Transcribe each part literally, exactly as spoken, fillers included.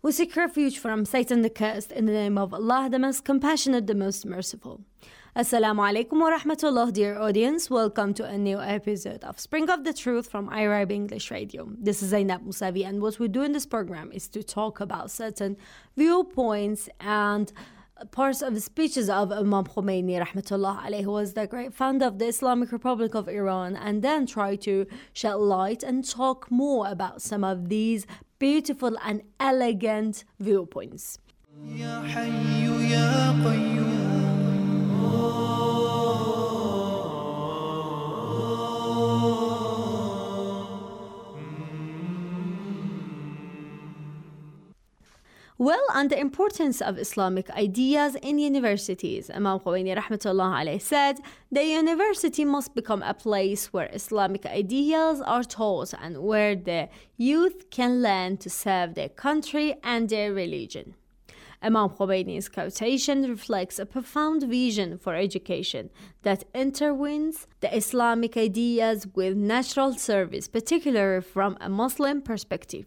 We seek refuge from Satan the cursed in the name of Allah, the most compassionate, the most merciful. Assalamu alaikum wa rahmatullah, dear audience. Welcome to a new episode of Spring of the Truth from Arab English Radio. This is Zainab Musavi, and what we do in this program is to talk about certain viewpoints and parts of the speeches of Imam Khomeini rahmatullah alayhi, who was the great founder of the Islamic Republic of Iran, and then try to shed light and talk more about some of these beautiful and elegant viewpoints. Ya Hayyu Ya Qayyum. Well, on the importance of Islamic ideas in universities, Imam Khomeini rahmatullah alayhi said, the university must become a place where Islamic ideas are taught and where the youth can learn to serve their country and their religion. Imam Khomeini's quotation reflects a profound vision for education that intertwines the Islamic ideas with natural service, particularly from a Muslim perspective.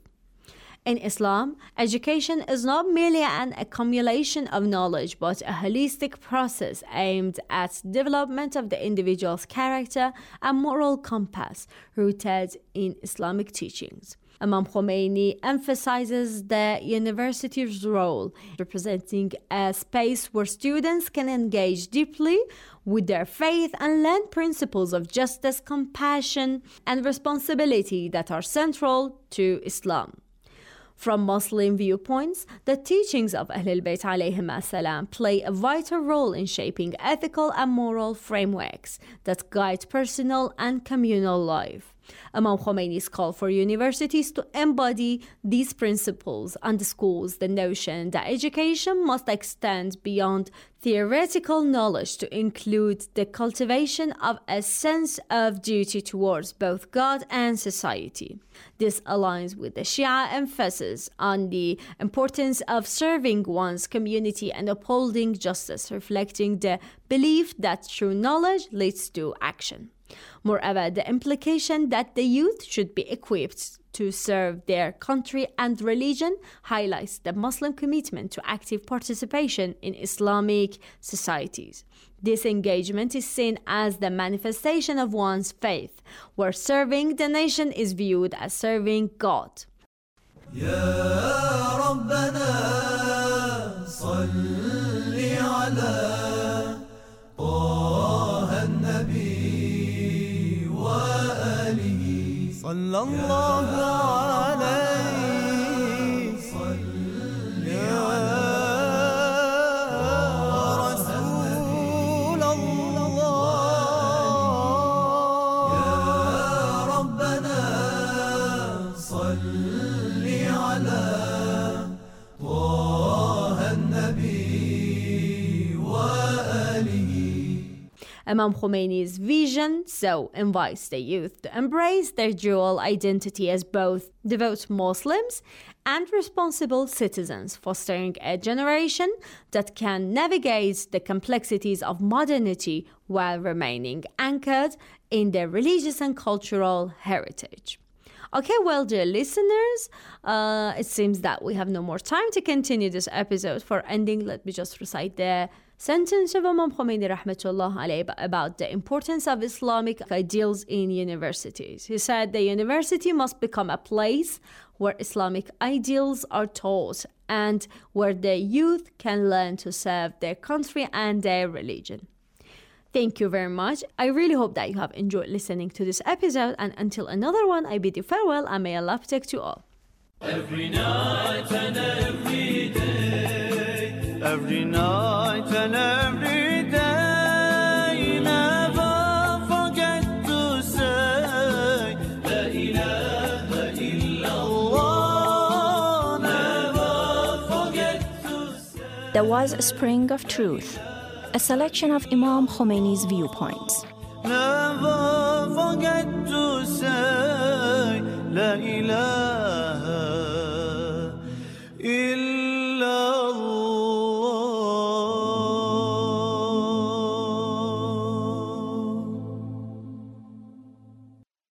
In Islam, education is not merely an accumulation of knowledge, but a holistic process aimed at development of the individual's character and moral compass rooted in Islamic teachings. Imam Khomeini emphasizes the university's role, representing a space where students can engage deeply with their faith and learn principles of justice, compassion, and responsibility that are central to Islam. From Muslim viewpoints, the teachings of Ahlul Bayt alayhim as-salam play a vital role in shaping ethical and moral frameworks that guide personal and communal life. Imam Khomeini's call for universities to embody these principles underscores the notion that education must extend beyond theoretical knowledge to include the cultivation of a sense of duty towards both God and society. This aligns with the Shia emphasis on the importance of serving one's community and upholding justice, reflecting the belief that true knowledge leads to action. Moreover, the implication that the youth should be equipped to serve their country and religion highlights the Muslim commitment to active participation in Islamic societies. This engagement is seen as the manifestation of one's faith, where serving the nation is viewed as serving God. Ya Rabbana salli ala Taha an-Nabi صلى الله عليه صل يا رسول الله يا ربنا صل على طه النبي وآله. Imam Khomeini's vision so invites the youth to embrace their dual identity as both devout Muslims and responsible citizens, fostering a generation that can navigate the complexities of modernity while remaining anchored in their religious and cultural heritage. Okay, well, dear listeners, uh, it seems that we have no more time to continue this episode. For ending, let me just recite the sentence of Imam Khomeini rahmatullah alayhi about the importance of Islamic ideals in universities. He said the university must become a place where Islamic ideals are taught and where the youth can learn to serve their country and their religion. Thank you very much. I really hope that you have enjoyed listening to this episode, and until another one, I bid you farewell and may Allah protect you all. Every night and every day, every night and every day, never forget to say La ilaha illallah. Never forget to say. There was a spring of truth, a selection of Imam Khomeini's viewpoints. Never forget to say La ilaha